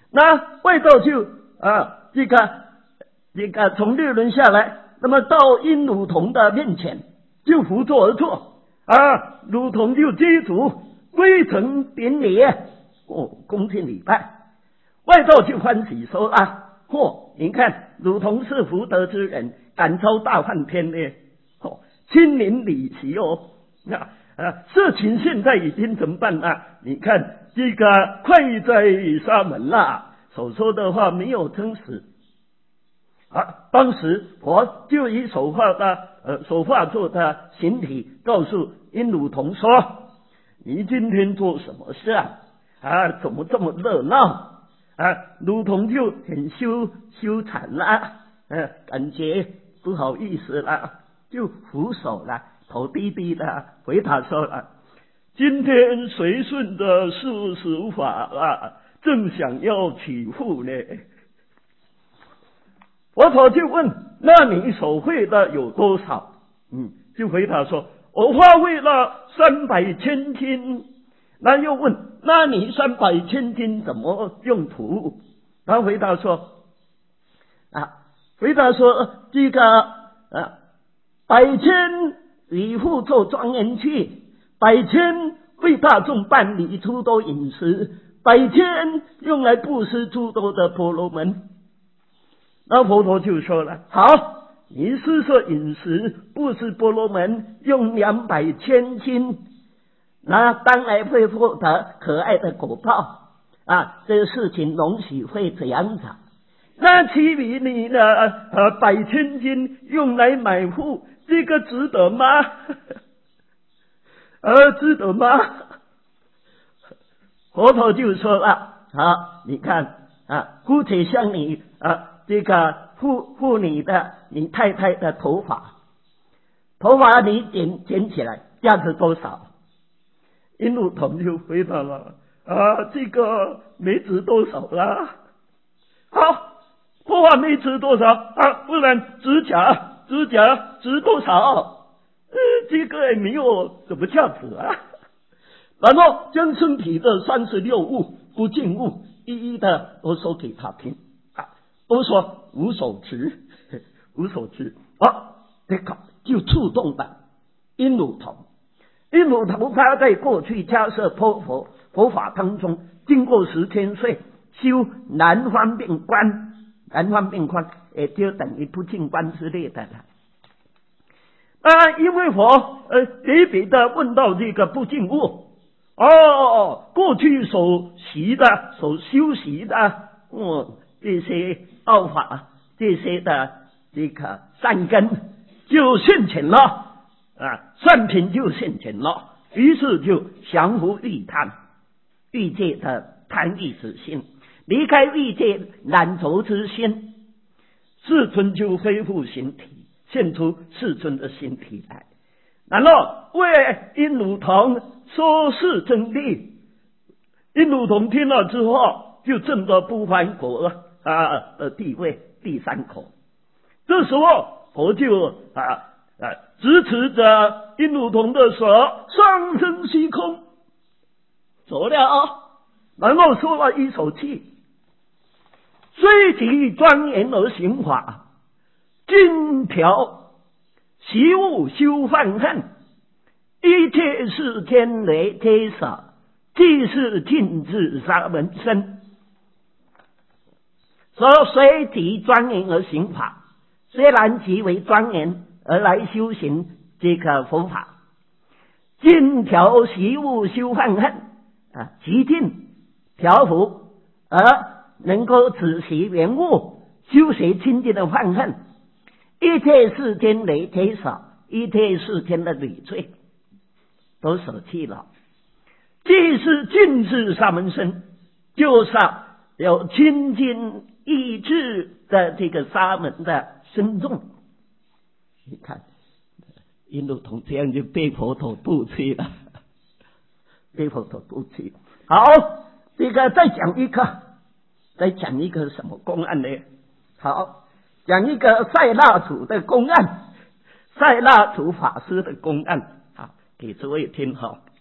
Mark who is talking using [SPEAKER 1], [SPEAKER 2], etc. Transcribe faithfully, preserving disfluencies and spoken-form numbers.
[SPEAKER 1] 那外道就啊，这个这个从六轮下来，那么到殷鲁同的面前就伏坐而坐啊，鲁同就接足归程顶礼，哦，恭敬礼拜。外道就欢喜说啊，嚯、哦，你看鲁同是福德之人，感召大梵天呢，哦，亲临礼席哦，那啊，事情现在已经怎么办啊？你看这个快在沙门啦，所说的话没有真实啊。当时佛就以手画的呃手画作的形体告诉殷鲁同说：“你今天做什么事啊？啊，怎么这么热闹？”啊，鲁同就很羞羞惭啦，呃，感觉不好意思啦，就俯首了，头低低的回答说了：“今天随顺的世俗法啊，正想要起护呢。”佛陀就问：“那你手绘的有多少？”嗯，就回答说：“我画绘了三百千斤。”那又问：“那你三百千斤怎么用途？”他回答说：“啊，回答说这个啊，百千以护作庄严去，百千为大众办理诸多饮食，百千用来布施诸多的婆罗门。”那佛陀就说了：“好，你施设饮食布施婆罗门用两百千斤。”那当然会获得可爱的果报啊！这个事情容许会这样子。那其余你的呃百千金用来买户，这个值得吗？呃，值得吗？佛陀就说了：“啊，你看啊，姑且像你啊这个护护你的你太太的头发，头发你剪剪起来价值多少？”殷鲁同就回答了：“啊，这个没值多少啦。”好，头发没值多少啊，不然指甲指甲值多少？呃，这个也没有什么价值啊。然后将身体的三十六物不净物一一的都说给他听啊，都说无所知，无所知啊，这个就触动了殷鲁同。殷鲁同他在过去迦叶佛佛佛法当中，经过十千岁修南方便观，南方便观也就等于不净观之类的了。啊，因为佛呃别别的问到这个不净物，哦，过去所习的、所修习的，嗯，这些道法、这些的这个善根就现前了。啊，善品就现前了，于是就降伏欲贪，欲界的贪欲之心，离开欲界染浊之心，世尊就恢复形体，现出世尊的形体来，然后为殷鲁同说是真谛。殷鲁同听了之后，就证得不还国啊的地位第三口。这时候佛就啊。啊，支持着殷鲁同的手上升虚空，走了，然后说了一口气：“虽其庄严而行法，尽调习物修犯恨，一切世间为皆舍，即是尽至沙门身。”说虽其庄严而行法，虽然极为庄严。而来修行这个佛法，尽调习物修犯恨啊，极尽调伏而能够止习原物，修学清净的犯恨，一切世间累皆舍，一切世间的累赘都舍弃了，即是尽至沙门身，就是有清净意志的这个沙门的身众。你看，殷鲁同这样就被佛陀度去了，被佛陀度去。好，这个再讲一个，再讲一个什么公案呢？好，讲一个塞那祖的公案，塞那祖法师的公案，好，给诸位听好。